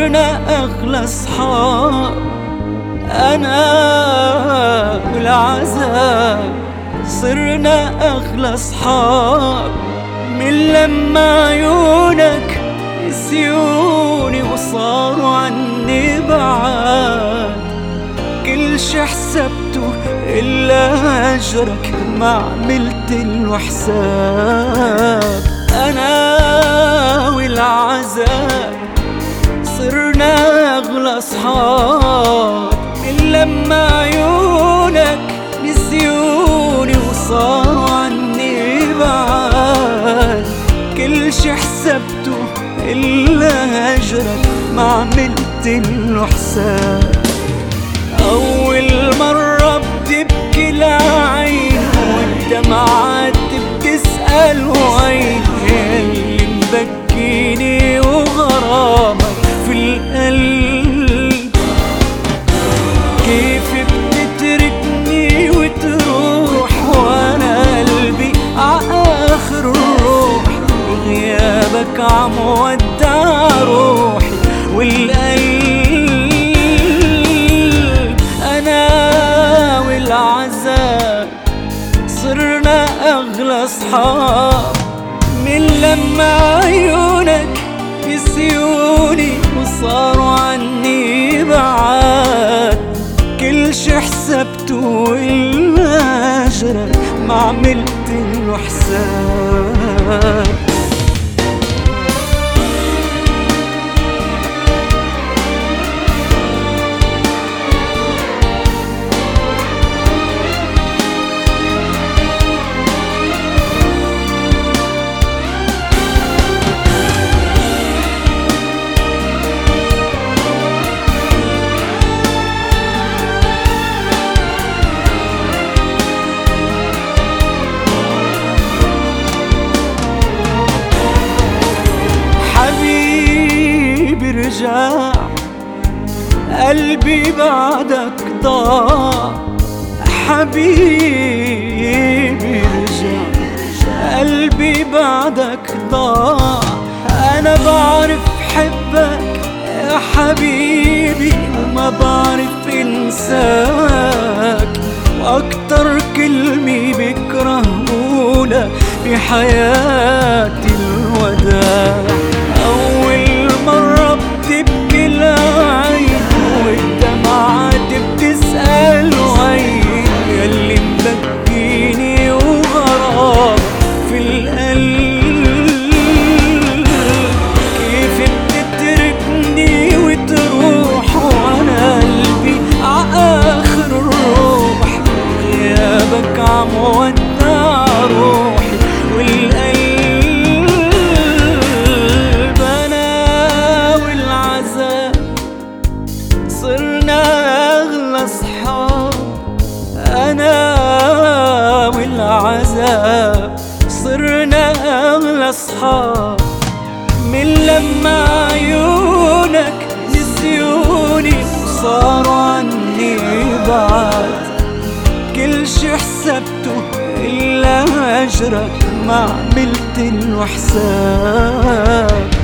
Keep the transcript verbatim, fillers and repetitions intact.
صرنا أغلى أصحاب أنا والعذاب، صرنا أغلى أصحاب من لما عيونك نسيوني وصاروا عني بعاد. كل شي حسبته إلا هجرك ما عملتلو حساب. أنا والعذاب صرنا أغلى أصحاب من لما عيونك نسيوني وصاروا عني بعاد. كل شي حسبته إلا هجرك ما عملتلو حساب. أول مرة بتبكي العين والدمعات بتسأل وين اللي مبكيني وغرامك في القلب. كيف بتتركني وتروح وانا قلبي عآخر الروح، وغيابك عم ودع روحي والقلب. أنا والعذاب صرنا أغلى أصحاب من لما عيونك نسيوني وصاروا عني بعاد. كل شي حسبته إلا هجرك ما عملتلو حساب. رجع قلبي بعدك ضاع. حبيبي رجع قلبي بعدك ضاع. أنا بعرف حبك يا حبيبي وما بعرف انساك، وأكتر كلمة بكره قولها بحياتي الوداع. أول مرة بتبكي العين والدمعات بتسأل وين ياللي مبكيني وغرام في القلب. كيف بتتركني وتروح وانا قلبي عآخر الروح، غيابك عم ودع روحي والقلب. صرنا أغلى أصحاب أنا والعذاب، صرنا أغلى أصحاب من لما عيونك نسيوني وصاروا عني بعاد. كل شي حسبته إلا هجرك ما عملتلو حساب.